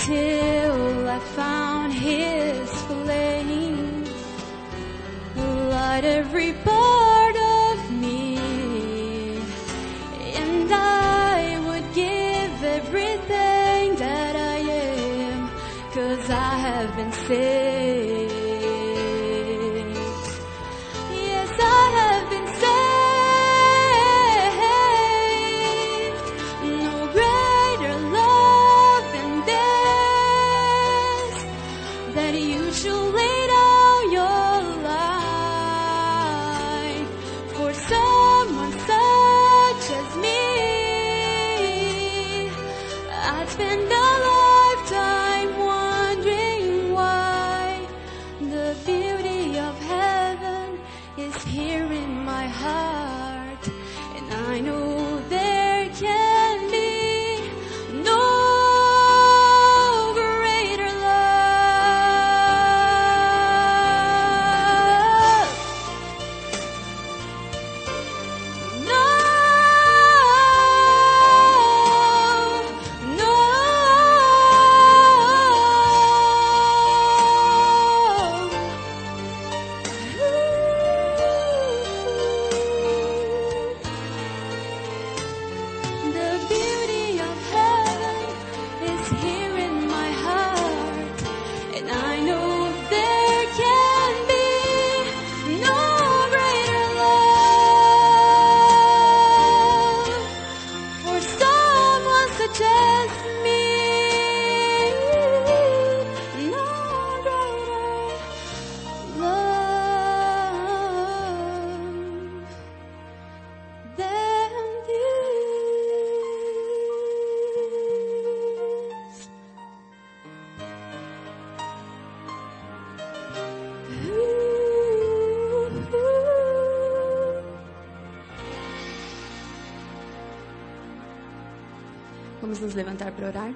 until I found His flame light every part of me, and I would give everything that I am, 'cause I have been saved. Yes, I have been saved. No greater love than this, that you should lay down your life for someone such as me. I'd spend a lifetime wondering why the beauty of heaven is here in my heart, and I know there can be no greater love. No, no. The beauty of heaven is here in my heart, and I know there can be no greater love for someone such as me. No greater love than this. Vamos nos levantar para orar?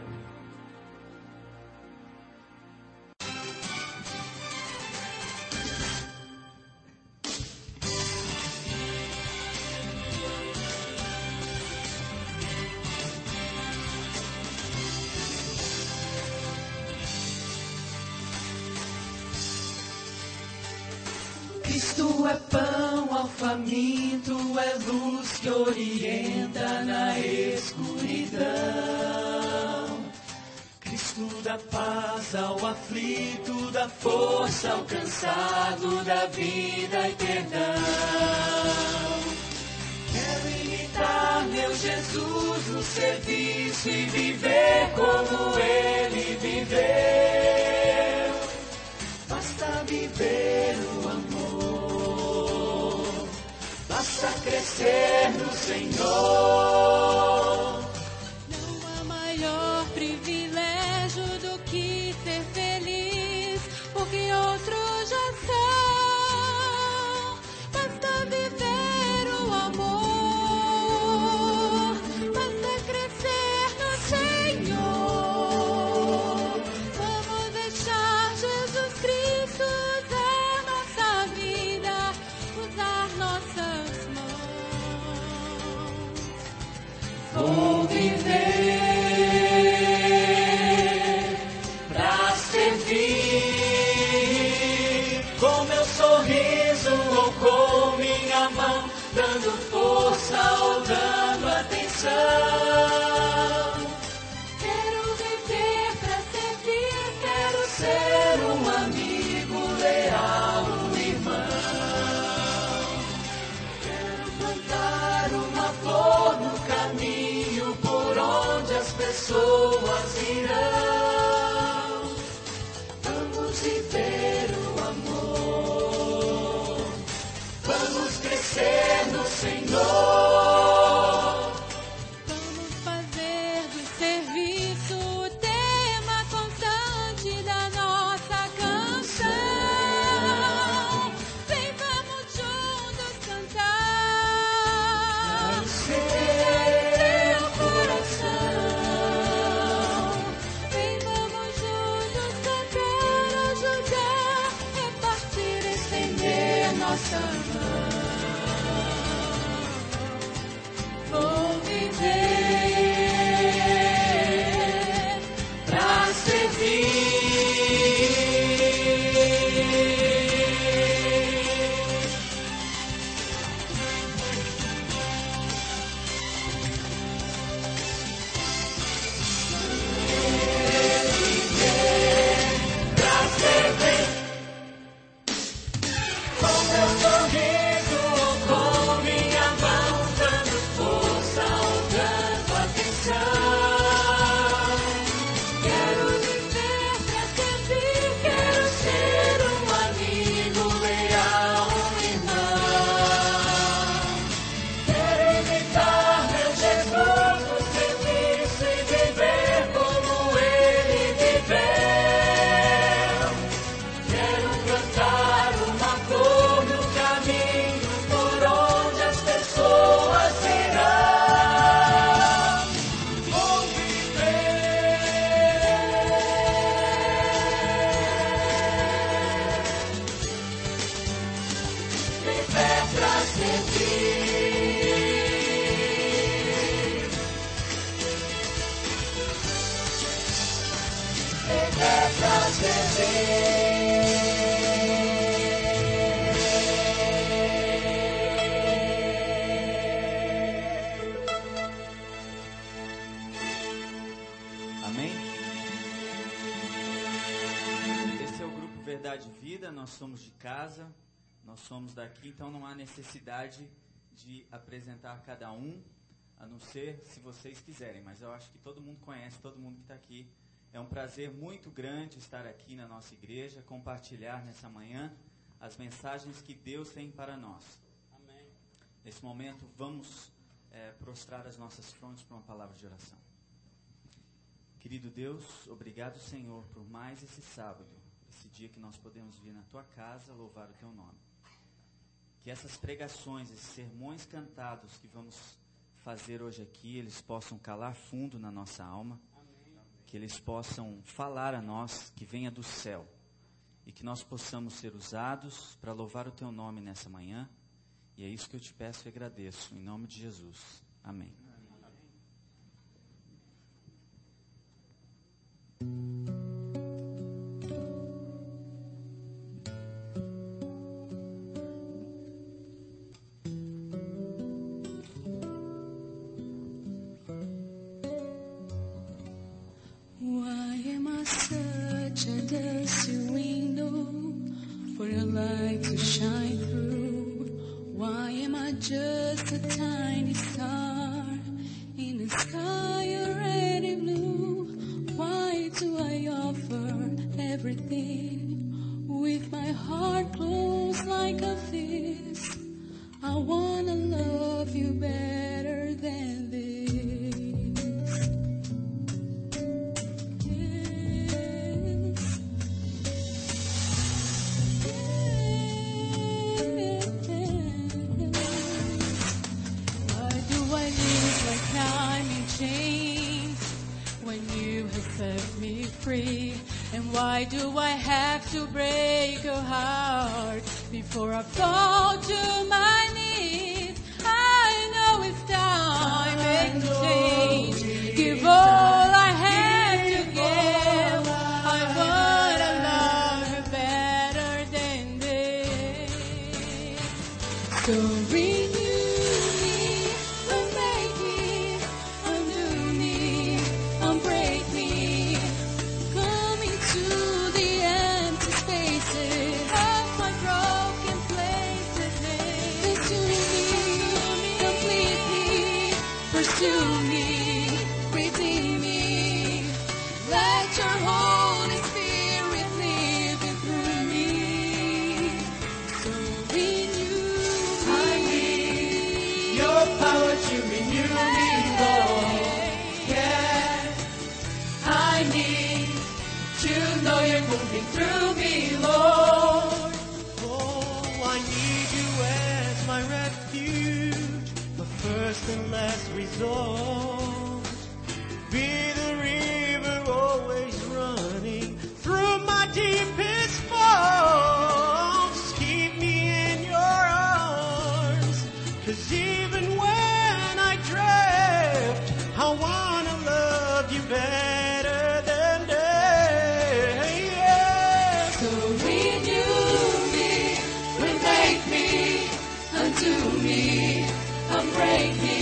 Cristo é pão ao faminto, é luz que orienta na escuridão. Cristo dá paz ao aflito, dá força ao cansado, dá vida e perdão. Quero imitar meu Jesus no serviço e viver como Ele viveu. Basta viver o amor, basta crescer no Senhor. Não há maior privilégio do que ser feliz, porque outros já são. Basta viver o amor, basta crescer no Senhor. Vamos deixar Jesus Cristo usar nossa vida, usar nossas mãos. Quero viver pra sempre, quero ser um amigo leal, um irmão. Quero imitar meu Jesus no serviço e viver como Ele viveu. Quero plantar uma flor no caminho por onde as pessoas irão. Vou viver pra servir. Viver pra Amém? Esse é o Grupo Verdade e Vida, nós somos de casa, nós somos daqui, então não há necessidade de apresentar cada um, a não ser se vocês quiserem, mas eu acho que todo mundo conhece, todo mundo que está aqui. É um prazer muito grande estar aqui na nossa igreja, compartilhar nessa manhã as mensagens que Deus tem para nós. Amém. Nesse momento, vamos prostrar as nossas frontes para uma palavra de oração. Querido Deus, obrigado, Senhor, por mais esse sábado, esse dia que nós podemos vir na Tua casa louvar o Teu nome. Que essas pregações, esses sermões cantados que vamos fazer hoje aqui, eles possam calar fundo na nossa alma, que eles possam falar a nós, que venha do céu, e que nós possamos ser usados para louvar o Teu nome nessa manhã, e é isso que eu te peço e agradeço, em nome de Jesus. Amém. Why am I such a dusty window for your light to shine through? Why am I just a tiny star in a sky already blue? Why do I offer everything with my heart closed like a fist? I wanna love you better than this. Why do I live like I'm in chains when you have set me free? And why do I have to break your heart before I fall to my knees? I know it's time, make a change, give all I have to give. I wanna love you better than this. So renew me, unmake me, undo me, unbreak me. Come into the empty spaces of my broken places. Consume me, complete me, pursue me, redeem me. Let your Holy Spirit live in through me. So renew I me. need your power to renew me, Lord. Yeah, I need to know you're moving through me, Lord. Oh, I need you as my refuge, my first and last resort. Be the river always running through my deepest faults. Keep me in your arms, 'cause even when I drift, I wanna love you better than day. Yeah. So renew me, remake me, undo me, unbreak me.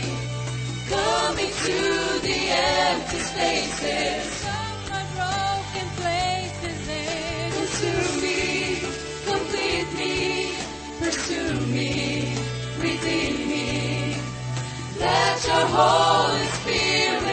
Come into the empty spaces of my broken places. Consume me, complete me, pursue me, redeem me. Let your Holy Spirit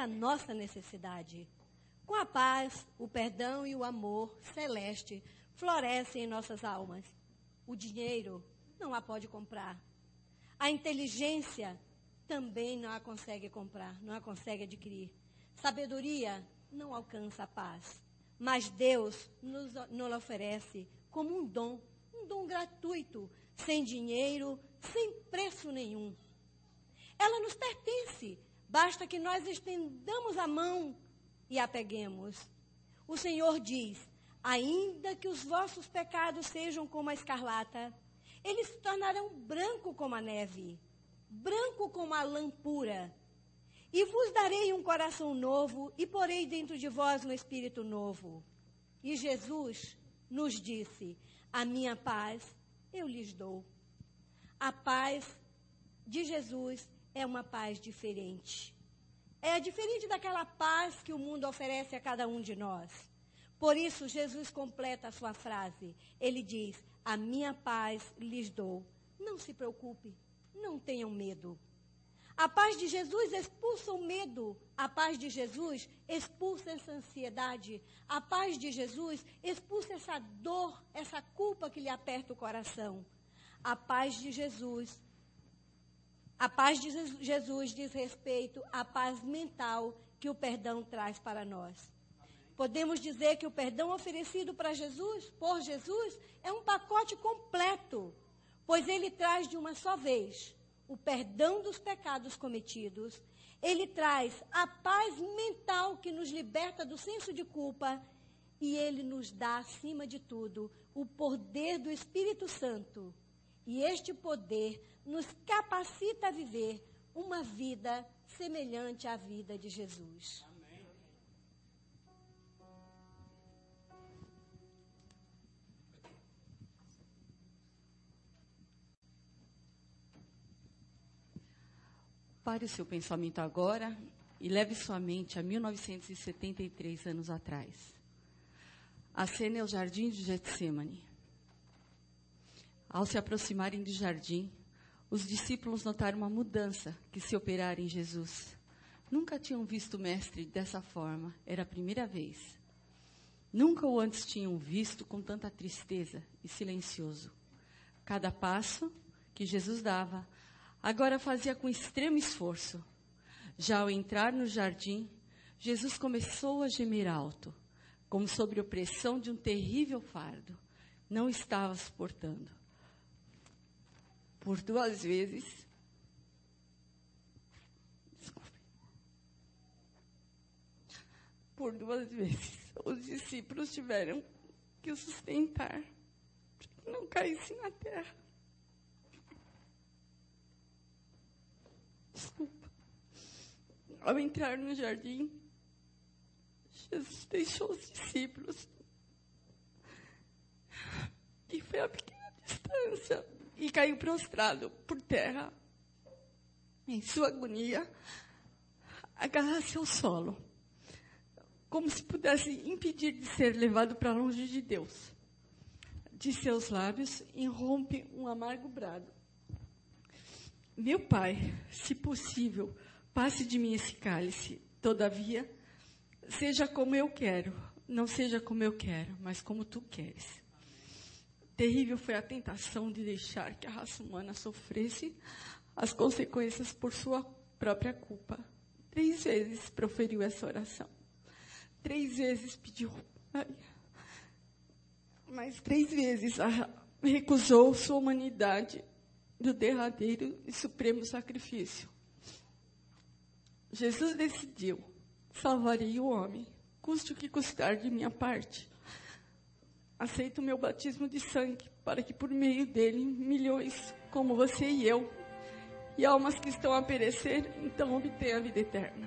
a nossa necessidade. Com a paz, o perdão e o amor celeste florescem em nossas almas. O dinheiro não a pode comprar. A inteligência também não a consegue comprar, não a consegue adquirir. Sabedoria não alcança a paz. Mas Deus nos oferece como um dom gratuito, sem dinheiro, sem preço nenhum. Ela nos pertence, basta que nós estendamos a mão e a peguemos. O Senhor diz: ainda que os vossos pecados sejam como a escarlata, eles se tornarão branco como a neve, branco como a lã pura. E vos darei um coração novo e porei dentro de vós um espírito novo. E Jesus nos disse: a minha paz eu lhes dou. A paz de Jesus é uma paz diferente. É diferente daquela paz que o mundo oferece a cada um de nós. Por isso, Jesus completa a sua frase. Ele diz: a minha paz lhes dou. Não se preocupe, não tenham medo. A paz de Jesus expulsa o medo. A paz de Jesus expulsa essa ansiedade. A paz de Jesus expulsa essa dor, essa culpa que lhe aperta o coração. A paz de Jesus diz respeito à paz mental que o perdão traz para nós. Podemos dizer que o perdão oferecido por Jesus, é um pacote completo, pois ele traz de uma só vez o perdão dos pecados cometidos, ele traz a paz mental que nos liberta do senso de culpa e ele nos dá, acima de tudo, o poder do Espírito Santo. E este poder nos capacita a viver uma vida semelhante à vida de Jesus. Amém. Pare o seu pensamento agora e leve sua mente a 1973 anos atrás. A cena é o jardim de Getsemane. Ao se aproximarem do jardim, os discípulos notaram uma mudança que se operara em Jesus. Nunca tinham visto o mestre dessa forma, era a primeira vez. Nunca o antes tinham visto com tanta tristeza e silencioso. Cada passo que Jesus dava, agora fazia com extremo esforço. Já ao entrar no jardim, Jesus começou a gemer alto, como sob a opressão de um terrível fardo. Não estava suportando. Por 2 vezes, os discípulos tiveram que o sustentar, para que não caísse na terra. Desculpa. Ao entrar no jardim, Jesus deixou os discípulos e foi a pequena distância e caiu prostrado por terra. Em sua agonia, agarra-se ao solo, como se pudesse impedir de ser levado para longe de Deus. De seus lábios irrompe um amargo brado: meu Pai, se possível, passe de mim esse cálice. Todavia, seja como eu quero, não seja como eu quero, mas como tu queres. Terrível foi a tentação de deixar que a raça humana sofresse as consequências por sua própria culpa. 3 vezes proferiu essa oração. 3 vezes pediu, mas 3 vezes recusou sua humanidade do derradeiro e supremo sacrifício. Jesus decidiu: salvarei o homem, custe o que custar de minha parte. Aceito o meu batismo de sangue, para que por meio dele, milhões como você e eu, e almas que estão a perecer, então obtenham a vida eterna.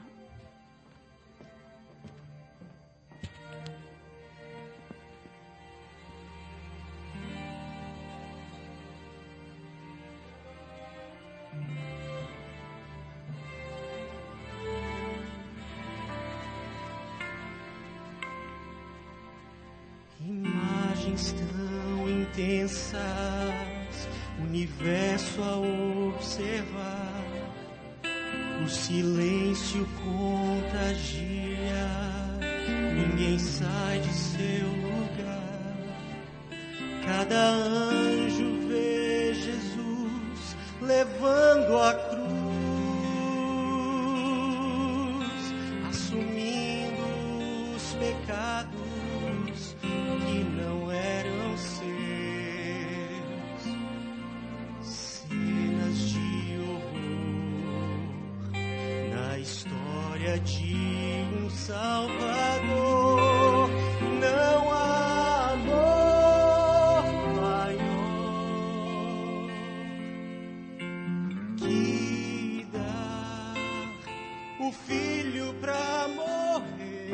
Imagens tão intensas, universo a observar, O silêncio contagia, ninguém sai de seu lugar. Cada anjo vê Jesus levando a cruz, assumindo os pecados que não eram seus. Cenas de horror na história de um Salvador. Não há amor maior que dar o filho pra morrer.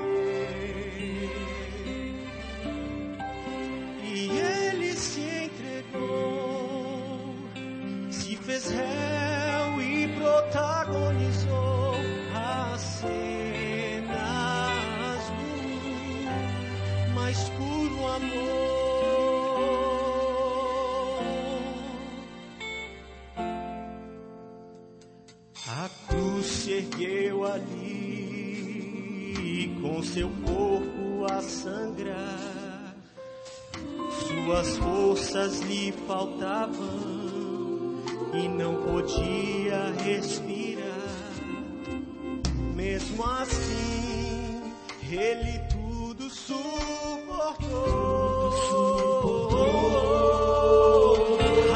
E ele se entregou, se fez réu e protagonizou as cenas do mais puro amor. A cruz se ergueu ali, com seu corpo a sangrar. Suas forças lhe faltavam e não podia respirar. Mesmo assim, ele tudo suportou,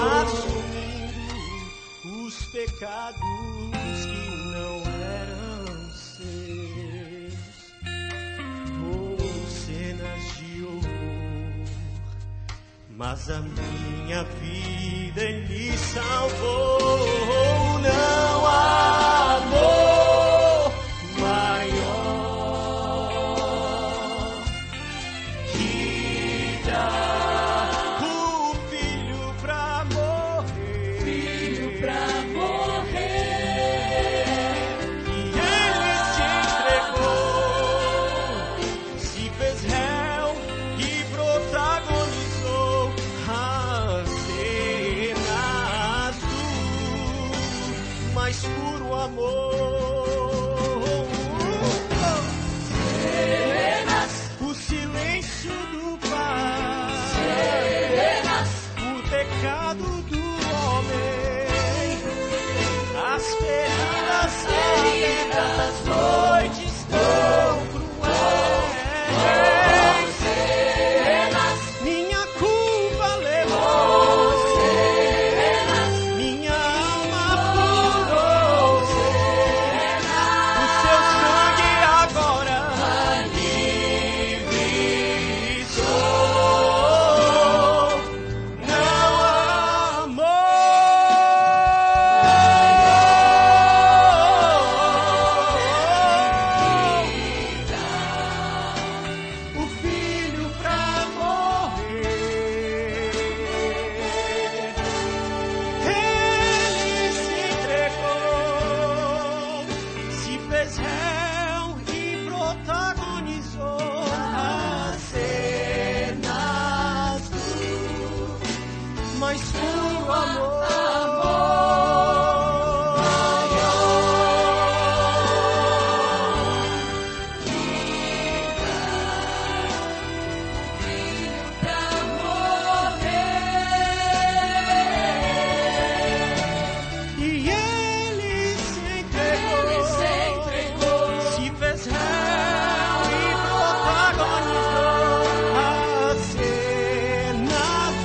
assumindo os pecados que não eram seus. Oh, cenas de horror, mas a minha vida ele salvou. Não há amor maior que dar o filho pra morrer. Filho pra morrer. E ele se entregou, se fez réu e protagonizou as cenas do mais puro amor. O silêncio do Pai, o pecado do homem, as feridas das noites tão cruéis, minha culpa levou, minha alma furou, o seu sangue agora livre sou. Não há amor, o filho pra morrer. Ele se entregou, se fez réu e protagonizou as cenas do mais puro amor. E ele se entregou, se fez réu e protagonizou as cenas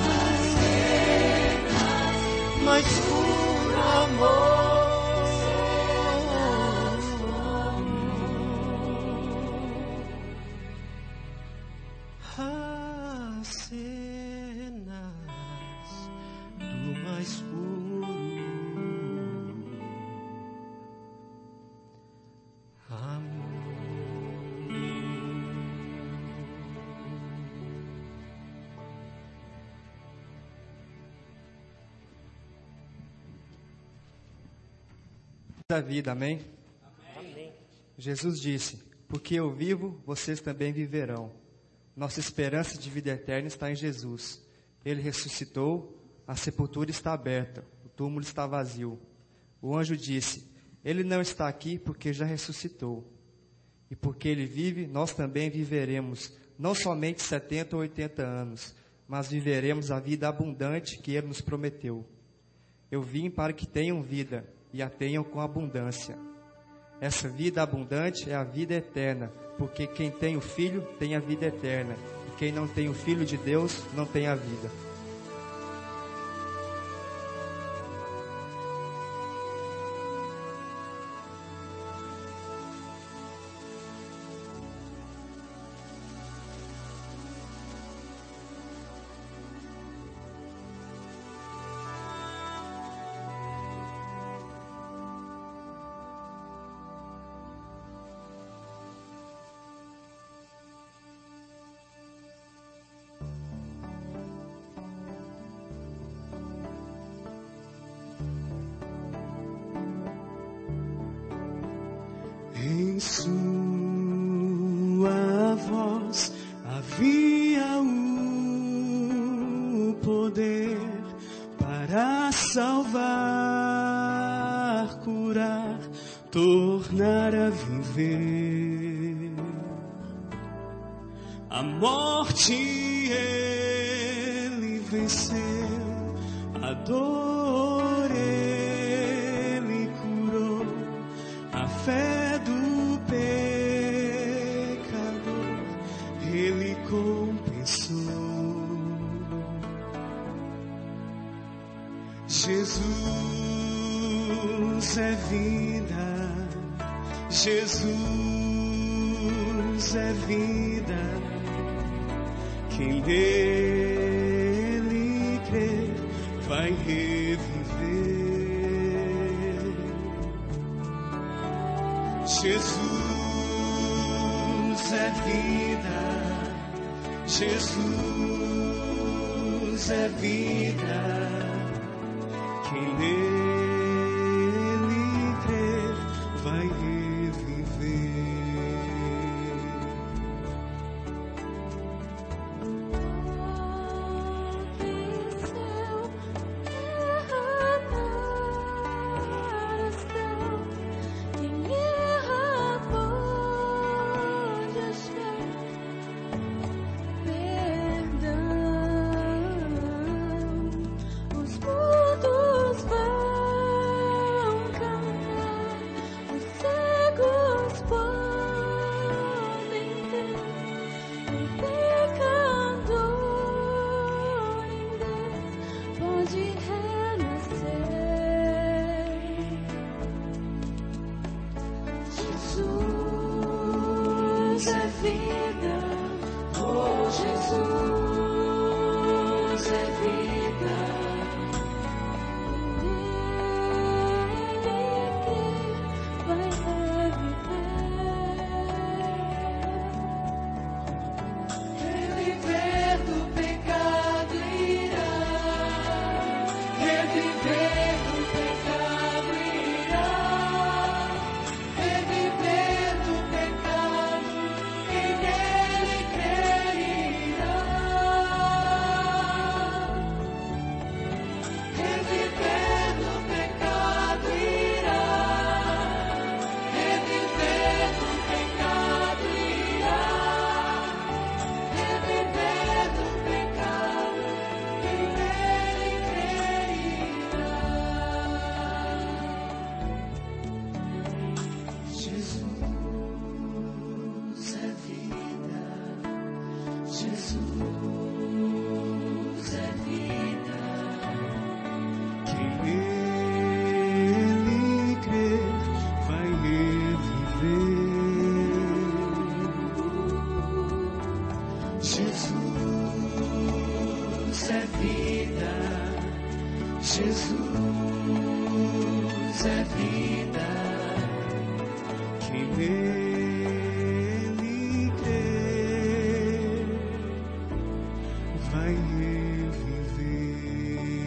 do mais puro amor. As cenas do mais puro amor. Da vida, amém? Amém? Jesus disse: porque eu vivo, vocês também viverão. Nossa esperança de vida eterna está em Jesus. Ele ressuscitou, a sepultura está aberta, o túmulo está vazio. O anjo disse: Ele não está aqui porque já ressuscitou. E porque Ele vive, nós também viveremos, não somente 70 ou 80 anos, mas viveremos a vida abundante que Ele nos prometeu. Eu vim para que tenham vida, e a tenham com abundância. Essa vida abundante é a vida eterna, porque quem tem o Filho tem a vida eterna, e quem não tem o Filho de Deus não tem a vida. Em sua voz havia o poder para salvar, curar, tornar a viver. A morte Ele venceu, a dor Ele curou, a fé do pecador Ele compensou. Jesus é vida, Jesus é vida. Quem nele crer vai reviver. Jesus é vida, Jesus é vida. Quem nele crer vai reviver. Jesus é vida, quem nele crer vai reviver.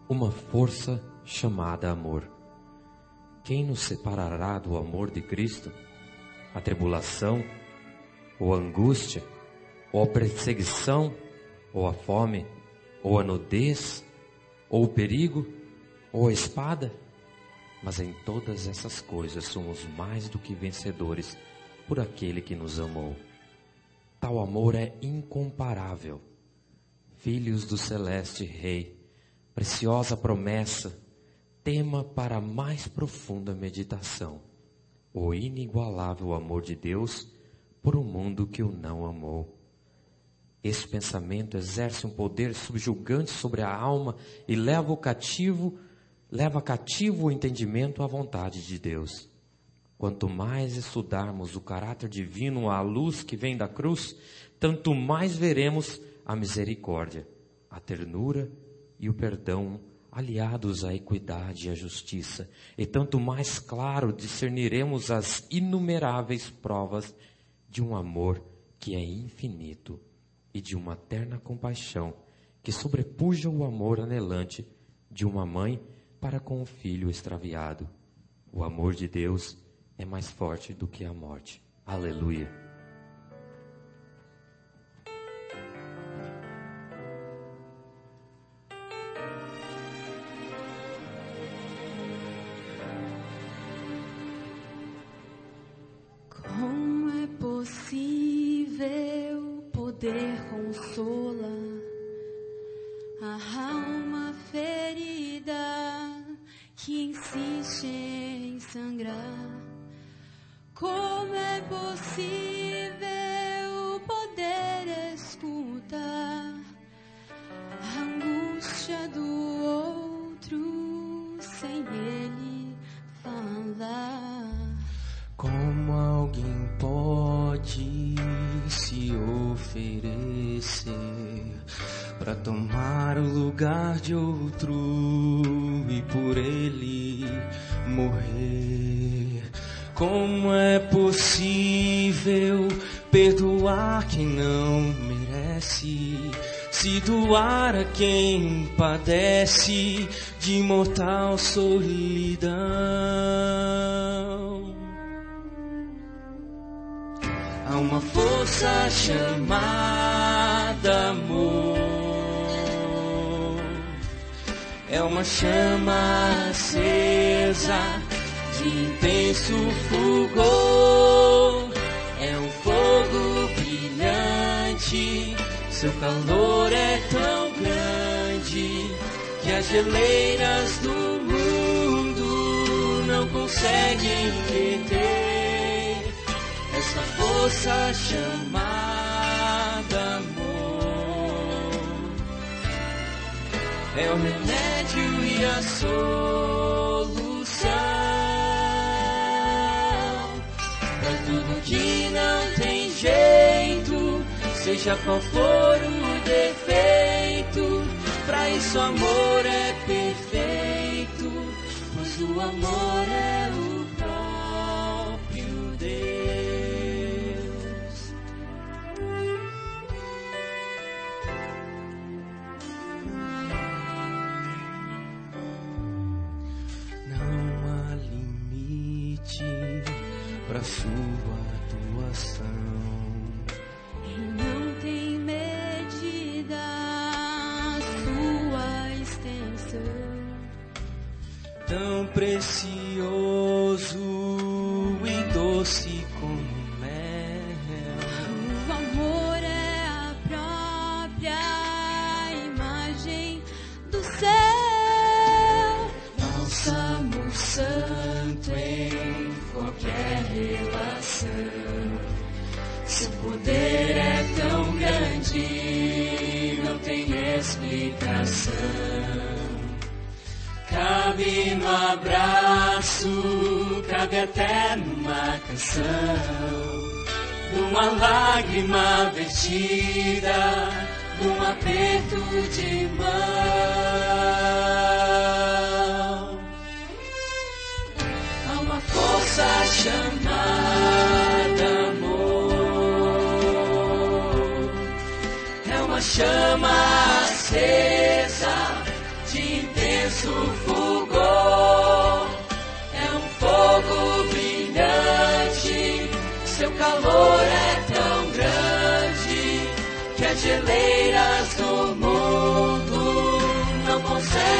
uma força chamada amor. Quem nos separará do amor de Cristo? A tribulação, ou a angústia, ou a perseguição, ou a fome, ou a nudez, ou o perigo, ou a espada? Mas em todas essas coisas somos mais do que vencedores por aquele que nos amou. Tal amor é incomparável. Filhos do Celeste Rei, preciosa promessa, tema para a mais profunda meditação. O inigualável amor de Deus por um mundo que o não amou. Esse pensamento exerce um poder subjugante sobre a alma e leva cativo o entendimento à vontade de Deus. Quanto mais estudarmos o caráter divino à luz que vem da cruz, tanto mais veremos a misericórdia, a ternura e o perdão aliados à equidade e à justiça, e tanto mais claro discerniremos as inumeráveis provas de um amor que é infinito e de uma terna compaixão que sobrepuja o amor anelante de uma mãe para com o filho extraviado. O amor de Deus é mais forte do que a morte. Aleluia. Como é possível poder consolar a alma ferida que insiste em sangrar? Como é possível poder escutar a angústia do outro sem ele falar? Como alguém pode se oferecer para tomar o lugar de outro e por ele morrer? Como é possível perdoar quem não merece, se doar a quem padece de mortal solidão? Há uma força chamada amor, é uma chama acesa de intenso fulgor, é um fogo brilhante, seu calor é tão grande que as geleiras do mundo não conseguem deter essa força chamada amor. É o remédio e a solução para tudo que não tem jeito, seja qual for o defeito. Pra isso o amor é perfeito, pois o amor é o próprio Deus. Não há limite pra sua atuação. Não tem medida a sua extensão. Tão precioso e doce como mel. O amor é a própria imagem do céu. Bálsamo santo em qualquer relação. Seu poder é tão grande, não tem explicação. Cabe no abraço, cabe até numa canção, numa lágrima vertida, num aperto de mão. Há uma força chamada amor, é uma chama acesa de intenso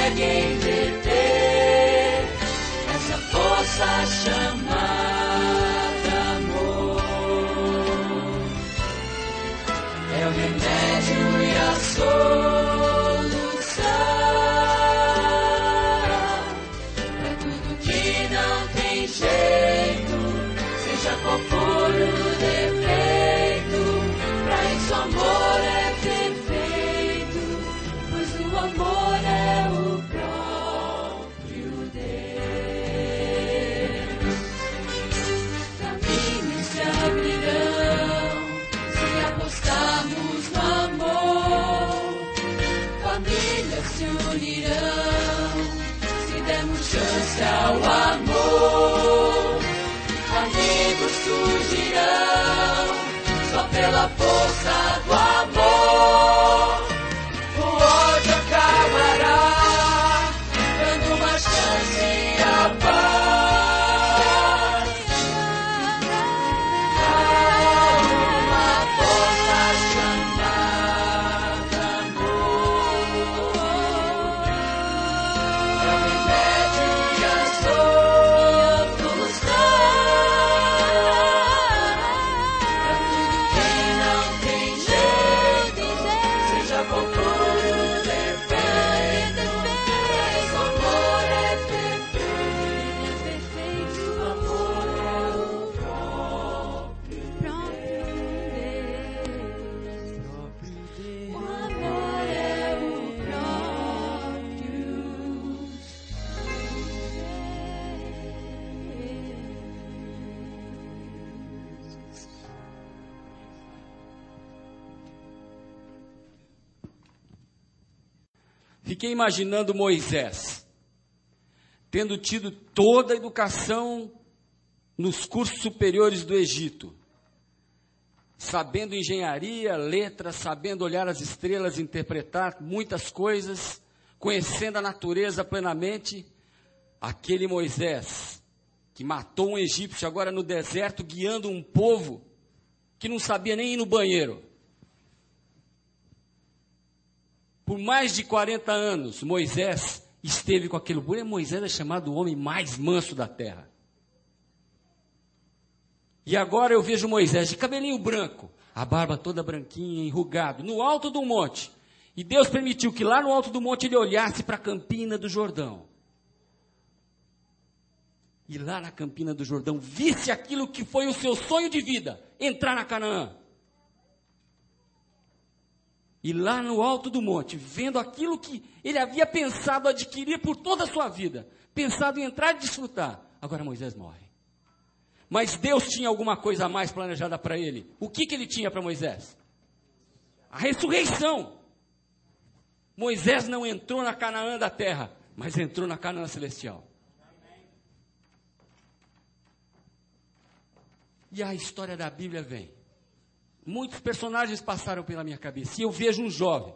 conseguem deter essa força chamada amor. É o remédio e a solução para tudo que não tem jeito, seja qual for o defeito. Pra isso amor é perfeito, pois o amor é o próprio Deus. Caminhos se abrirão se apostarmos no amor. Famílias se unirão se dermos chance ao amor. Amigos surgirão só pela força do amor. O ódio acabará, dando uma chance à paz. Há uma força chamada amor. É o remédio e a solução. Fiquei imaginando Moisés, tendo tido toda a educação nos cursos superiores do Egito, sabendo engenharia, letras, sabendo olhar as estrelas, interpretar muitas coisas, conhecendo a natureza plenamente. Aquele Moisés que matou um egípcio agora no deserto, guiando um povo que não sabia nem ir no banheiro. Por mais de 40 anos, Moisés esteve com aquele povo. Moisés é chamado o homem mais manso da terra. E agora eu vejo Moisés de cabelinho branco, a barba toda branquinha, enrugado, no alto do monte. E Deus permitiu que lá no alto do monte ele olhasse para a Campina do Jordão. E lá na Campina do Jordão visse aquilo que foi o seu sonho de vida, entrar na Canaã. E lá no alto do monte, vendo aquilo que ele havia pensado adquirir por toda a sua vida, pensado em entrar e desfrutar, agora Moisés morre. Mas Deus tinha alguma coisa a mais planejada para ele. O que ele tinha para Moisés? A ressurreição. Moisés não entrou na Canaã da terra, mas entrou na Canaã celestial. E a história da Bíblia vem. Muitos personagens passaram pela minha cabeça. E eu vejo um jovem,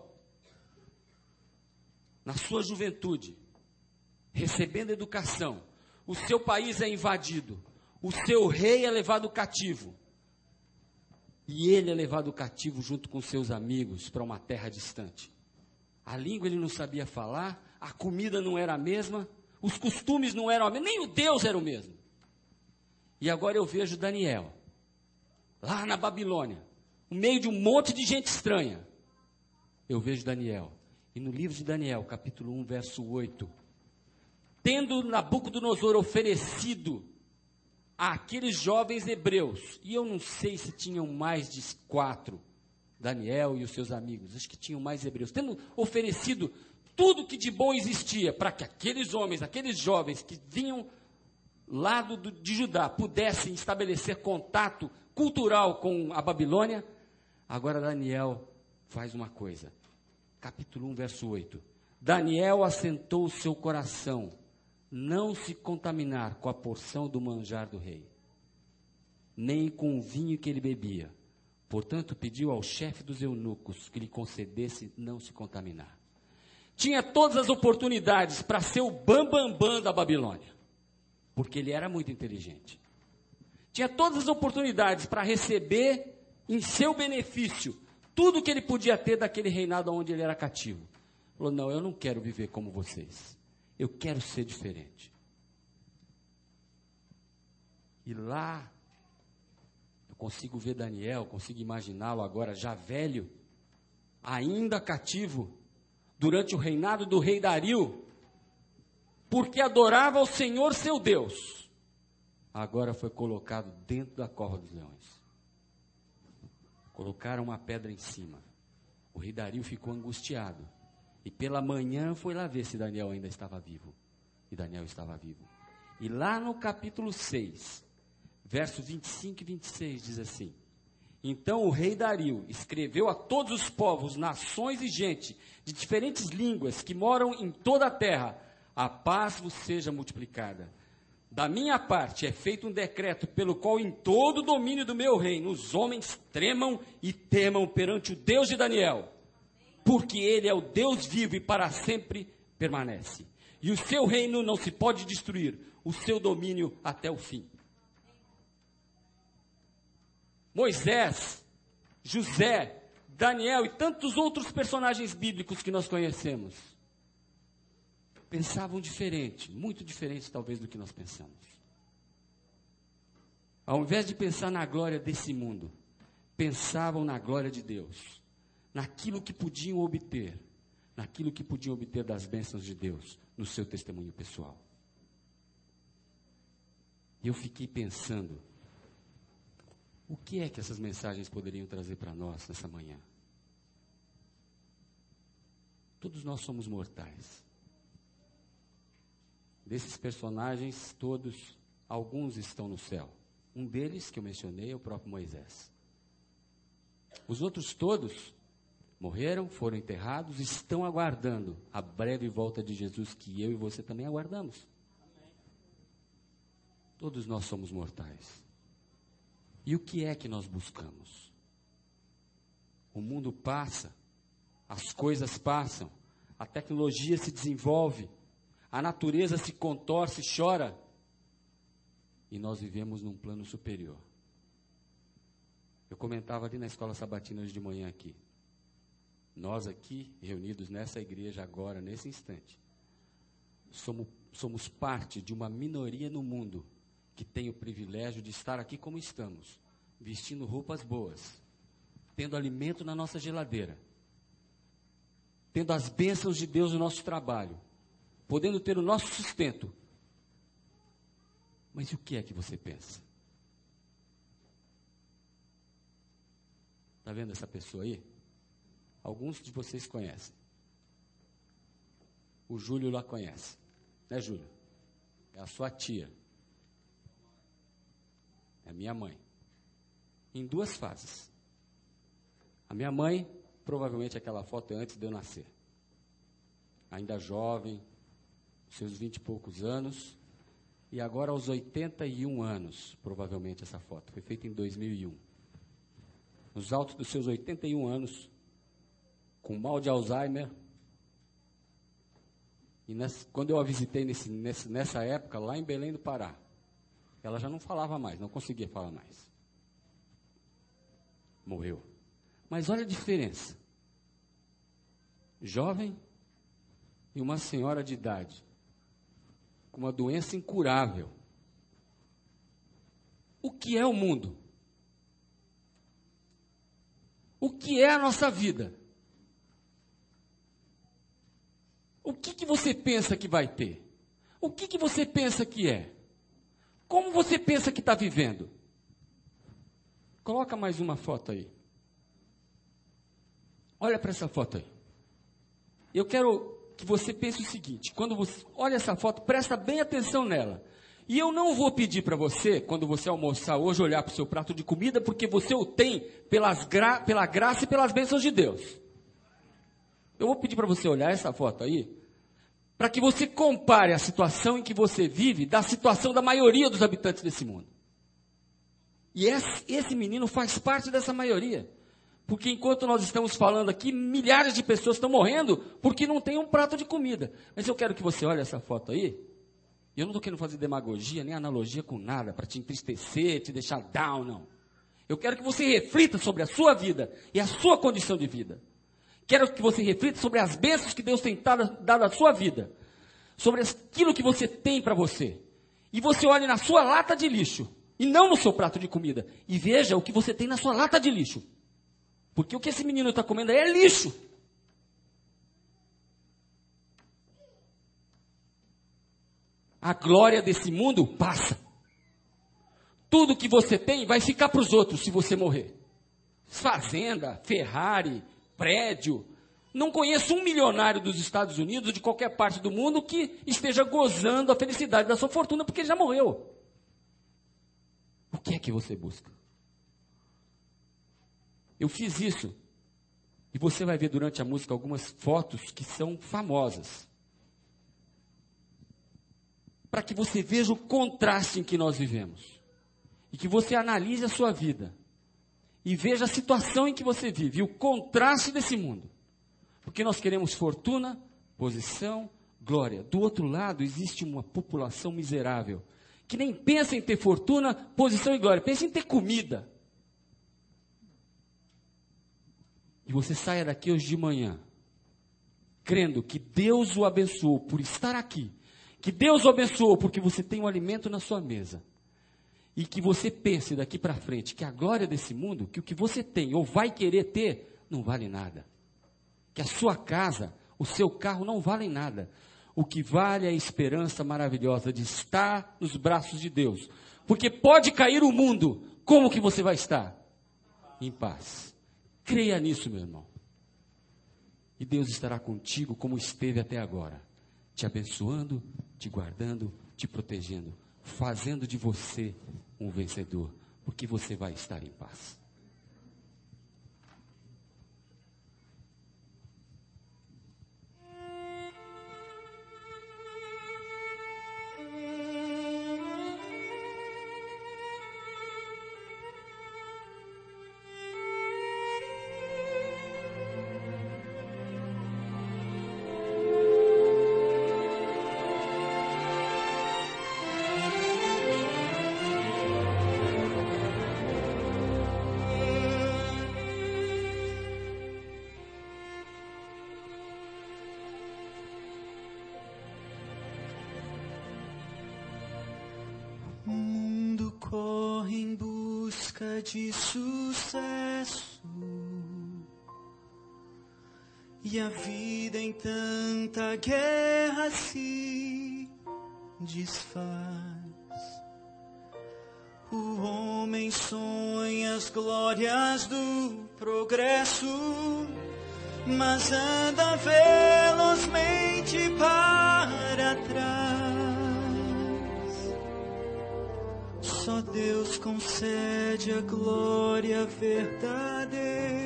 na sua juventude, recebendo educação. O seu país é invadido. O seu rei é levado cativo. E ele é levado cativo junto com seus amigos para uma terra distante. A língua ele não sabia falar, a comida não era a mesma, os costumes não eram a mesma, nem o Deus era o mesmo. E agora eu vejo Daniel, lá na Babilônia, no meio de um monte de gente estranha. Eu vejo Daniel. E no livro de Daniel, capítulo 1, verso 8. Tendo Nabucodonosor oferecido àqueles jovens hebreus, e eu não sei se tinham mais de 4, Daniel e os seus amigos, acho que tinham mais hebreus, tendo oferecido tudo que de bom existia, para que aqueles homens, aqueles jovens que vinham lá de Judá, pudessem estabelecer contato cultural com a Babilônia. Agora Daniel faz uma coisa. Capítulo 1, verso 8. Daniel assentou o seu coração, não se contaminar com a porção do manjar do rei, nem com o vinho que ele bebia. Portanto, pediu ao chefe dos eunucos que lhe concedesse não se contaminar. Tinha todas as oportunidades para ser o bambambam da Babilônia, porque ele era muito inteligente. Tinha todas as oportunidades para receber em seu benefício tudo que ele podia ter daquele reinado onde ele era cativo. Falou, não, eu não quero viver como vocês. Eu quero ser diferente. E lá, eu consigo ver Daniel, consigo imaginá-lo agora já velho, ainda cativo, durante o reinado do rei Dario, porque adorava o Senhor seu Deus. Agora foi colocado dentro da cova dos leões. Colocaram uma pedra em cima. O rei Dario ficou angustiado. E pela manhã foi lá ver se Daniel ainda estava vivo. E Daniel estava vivo. E lá no capítulo 6, versos 25 e 26, diz assim: então o rei Dario escreveu a todos os povos, nações e gente de diferentes línguas que moram em toda a terra: a paz vos seja multiplicada. Da minha parte é feito um decreto pelo qual em todo o domínio do meu reino os homens tremam e temam perante o Deus de Daniel, porque ele é o Deus vivo e para sempre permanece. E o seu reino não se pode destruir, o seu domínio até o fim. Moisés, José, Daniel e tantos outros personagens bíblicos que nós conhecemos pensavam diferente, muito diferente talvez do que nós pensamos. Ao invés de pensar na glória desse mundo, pensavam na glória de Deus, naquilo que podiam obter, das bênçãos de Deus no seu testemunho pessoal. E eu fiquei pensando, o que é que essas mensagens poderiam trazer para nós nessa manhã? Todos nós somos mortais. Desses personagens todos, alguns estão no céu. Um deles, que eu mencionei, é o próprio Moisés. Os outros todos morreram, foram enterrados, estão aguardando a breve volta de Jesus, que eu e você também aguardamos. Todos nós somos mortais. E o que é que nós buscamos? O mundo passa, as coisas passam, a tecnologia se desenvolve, a natureza se contorce, chora, e nós vivemos num plano superior. Eu comentava ali na escola sabatina hoje de manhã aqui. Nós aqui, reunidos nessa igreja agora, nesse instante, somos parte de uma minoria no mundo que tem o privilégio de estar aqui como estamos, vestindo roupas boas, tendo alimento na nossa geladeira, tendo as bênçãos de Deus no nosso trabalho, podendo ter o nosso sustento. Mas e o que é que você pensa? Está vendo essa pessoa aí? Alguns de vocês conhecem. O Júlio lá conhece. Né, Júlio? É a sua tia. É a minha mãe. Em duas fases. A minha mãe, provavelmente aquela foto é antes de eu nascer. Ainda jovem, seus 20 e poucos anos, e agora aos 81 anos, provavelmente essa foto. Foi feita em 2001. Nos altos dos seus 81 anos, com mal de Alzheimer. E quando eu a visitei nessa época, lá em Belém do Pará, ela já não falava mais, não conseguia falar mais. Morreu. Mas olha a diferença. Jovem e uma senhora de idade, com uma doença incurável. O que é o mundo? O que é a nossa vida? O que você pensa que vai ter? O que você pensa que é? Como você pensa que está vivendo? Coloca mais uma foto aí. Olha para essa foto aí. Eu quero que você pense o seguinte: quando você olha essa foto, presta bem atenção nela. E eu não vou pedir para você, quando você almoçar hoje, olhar para o seu prato de comida, porque você o tem pela graça e pelas bênçãos de Deus. Eu vou pedir para você olhar essa foto aí, para que você compare a situação em que você vive da situação da maioria dos habitantes desse mundo. E esse menino faz parte dessa maioria. Porque enquanto nós estamos falando aqui, milhares de pessoas estão morrendo porque não tem um prato de comida. Mas eu quero que você olhe essa foto aí. E eu não estou querendo fazer demagogia, nem analogia com nada, para te entristecer, te deixar down, não. Eu quero que você reflita sobre a sua vida e a sua condição de vida. Quero que você reflita sobre as bênçãos que Deus tem dado à sua vida. Sobre aquilo que você tem para você. E você olhe na sua lata de lixo. E não no seu prato de comida. E veja o que você tem na sua lata de lixo. Porque o que esse menino está comendo aí é lixo. A glória desse mundo passa. Tudo que você tem vai ficar para os outros se você morrer. Fazenda, Ferrari, prédio. Não conheço um milionário dos Estados Unidos ou de qualquer parte do mundo que esteja gozando a felicidade da sua fortuna porque ele já morreu. O que é que você busca? Eu fiz isso. E você vai ver durante a música algumas fotos que são famosas. Para que você veja o contraste em que nós vivemos. E que você analise a sua vida. E veja a situação em que você vive. E o contraste desse mundo. Porque nós queremos fortuna, posição, glória. Do outro lado existe uma população miserável. Que nem pensa em ter fortuna, posição e glória. Pensa em ter comida. E você saia daqui hoje de manhã. Crendo que Deus o abençoou por estar aqui. Que Deus o abençoou porque você tem um alimento na sua mesa. E que você pense daqui para frente que a glória desse mundo, que o que você tem ou vai querer ter, não vale nada. Que a sua casa, o seu carro não valem nada. O que vale é a esperança maravilhosa de estar nos braços de Deus. Porque pode cair o mundo, como que você vai estar? Em paz. Creia nisso, meu irmão. E Deus estará contigo como esteve até agora. Te abençoando, te guardando, te protegendo. Fazendo de você um vencedor. Porque você vai estar em paz. Corre em busca de sucesso, e a vida em tanta guerra se desfaz. O homem sonha as glórias do progresso, mas anda velozmente para trás. Só Deus concede a glória verdadeira.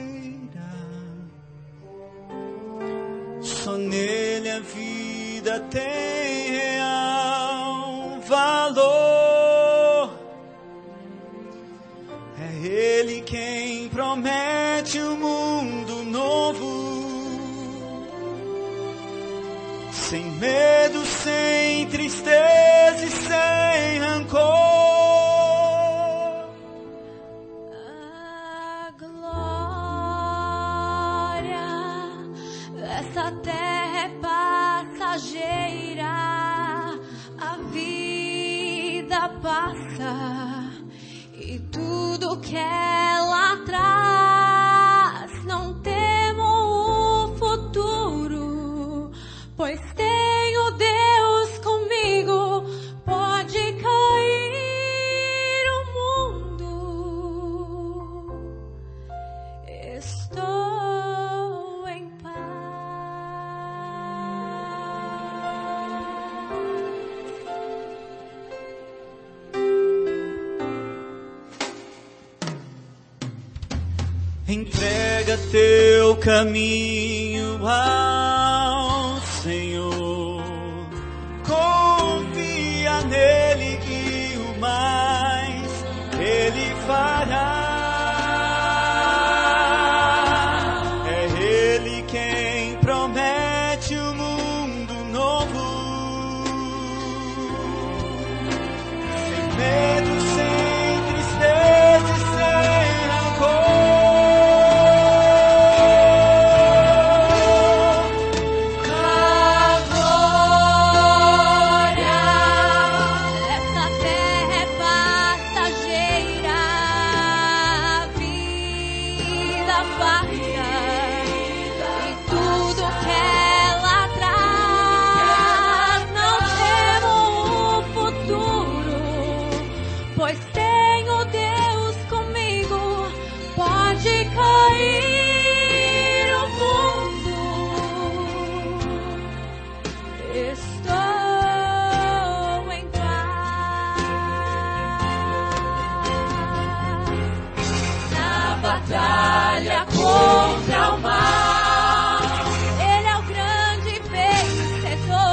Só nele a vida tem real valor. É Ele quem promete um mundo novo, sem medo, sem tristeza e sem rancor. Essa terra é passageira, a vida passa e tudo que ela traz. Não temo o futuro, pois tenho Deus comigo. Pode cair o mundo, estou em paz. Entrega teu caminho ao Senhor, confia nele e o mais Ele fará. É Ele quem promete um mundo novo, sem medo, sem tristeza e sem rancor. estou em paz. Na batalha contra o mal, Ele é o grande vencedor.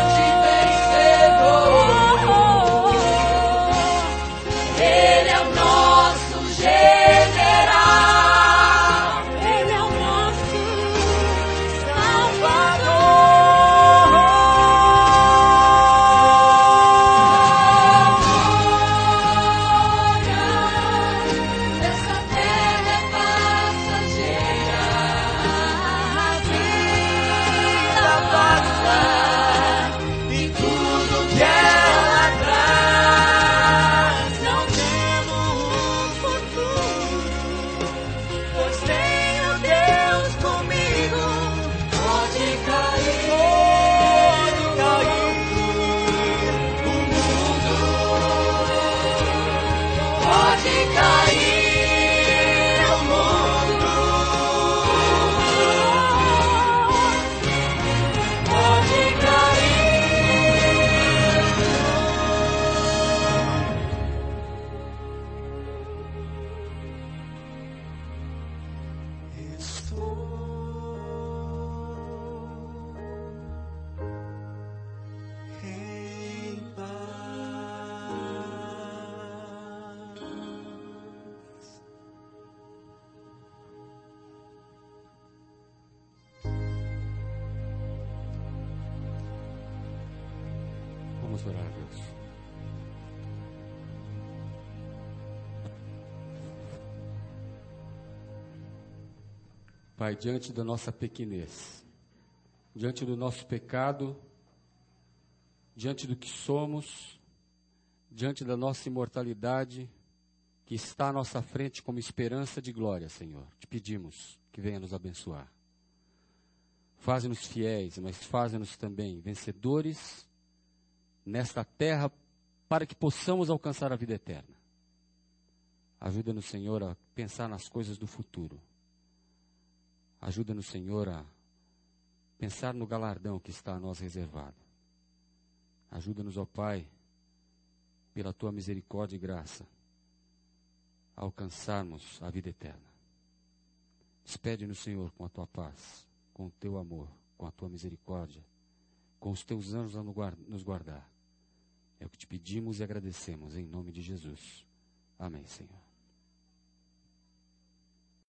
Ele é o nosso general. Ele é o nosso essa terra é passageira, a vida passa e tudo que ela traz. Não temos futuro, pois tenho Deus comigo. Pode cair o mundo, pode cair o mundo, pode cair. Em paz. Vamos orar a Deus. Pai, diante da nossa pequenez, diante do nosso pecado, diante do que somos, diante da nossa imortalidade, que está à nossa frente como esperança de glória, Senhor, te pedimos que venha nos abençoar. Faze-nos fiéis, mas faze-nos também vencedores nesta terra, para que possamos alcançar a vida eterna. Ajuda-nos, Senhor, a pensar nas coisas do futuro. Ajuda-nos, Senhor, a pensar no galardão que está a nós reservado. Ajuda-nos, ó Pai, pela Tua misericórdia e graça, a alcançarmos a vida eterna. Despede-nos, Senhor, com a Tua paz, com o Teu amor, com a Tua misericórdia, com os Teus anjos a nos guardar. É o que te pedimos e agradecemos, em nome de Jesus. Amém, Senhor.